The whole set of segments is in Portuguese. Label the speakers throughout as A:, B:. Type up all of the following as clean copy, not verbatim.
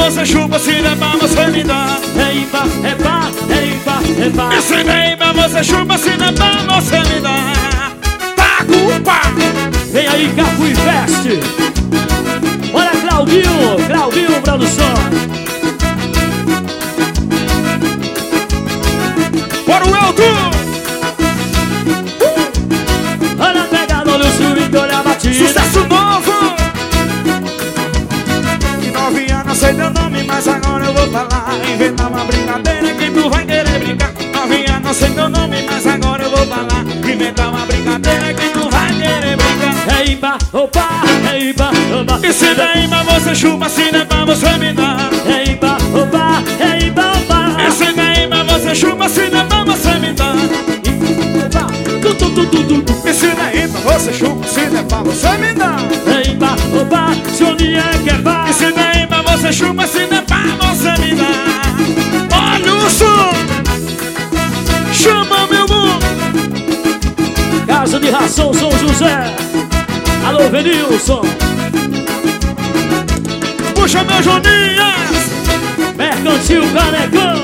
A: você chupa, se der pra você me dá.
B: Eba, eba, eba, eba.
A: E se der pra você chupa, se der pra você me dá. Tá culpa.
B: Vem aí, Capu e Veste. Olha Claudinho, Claudinho Produção.
A: Bora o Elton.
B: Olha a pegada, olha o swing, olha a batida.
A: Sucesso novo. Que 9 anos sei teu nome, mas agora eu vou falar. Inventar uma brincadeira que tu vai querer brincar. 9 anos sei teu nome, mas agora eu vou falar. Inventar uma brincadeira que tu vai querer brincar.
B: Eiba, opa, eiba, opa.
A: E se der pra você chupa, se der pra você me dá.
B: Eiba, opa, eiba, opa.
A: E se der pra você chupa, se der pra você me dá.
B: Opa, tu, tu, tu, tu, tu, tu.
A: E se der pra você chupa, se der pra você me dá.
B: Eiba, opa, Johnny é que vai.
A: E se der pra você chupa, se der pra você me dá. Olha o som. Chama meu mundo.
B: Casa de Ração São José. Alô, Venilson.
A: Puxa meu Joninhas.
B: Mercantil Canecão.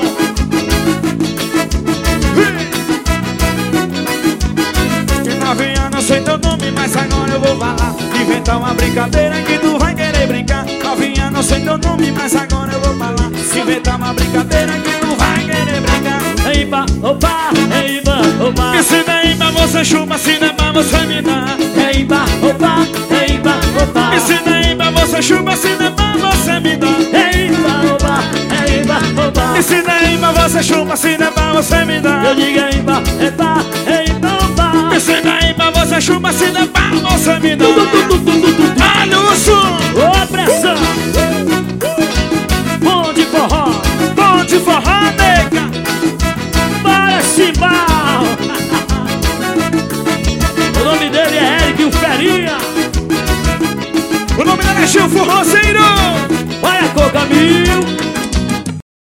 A: De 9 anos sei teu nome, mas agora eu vou falar. Inventar uma brincadeira que tu vai querer brincar. 9 anos sei teu nome, mas agora eu vou falar. Inventar uma brincadeira que tu vai querer brincar.
B: Eiba, opa, eiba, opa.
A: E se der pra você chupa, se der pra você me dá.
B: Eiba, opa, eiba, opa.
A: E se der pra você chupa, se der pra você me dá.
B: Eiba, opa, eiba, opa.
A: E se der pra você chupa, se der pra você me dá.
B: Eu digo eiba, eba, eiba, opa.
A: E se der pra você chupa, se der pra você me dá. Olha o som.
B: Ô, pressão. Bom de forró.
A: Bom de forró, nega.
B: Para Chimbal. O nome dele é Eric o Ferinha.
A: O nome dele é Gil Forrozeiro.
B: Olha a Coca Mil.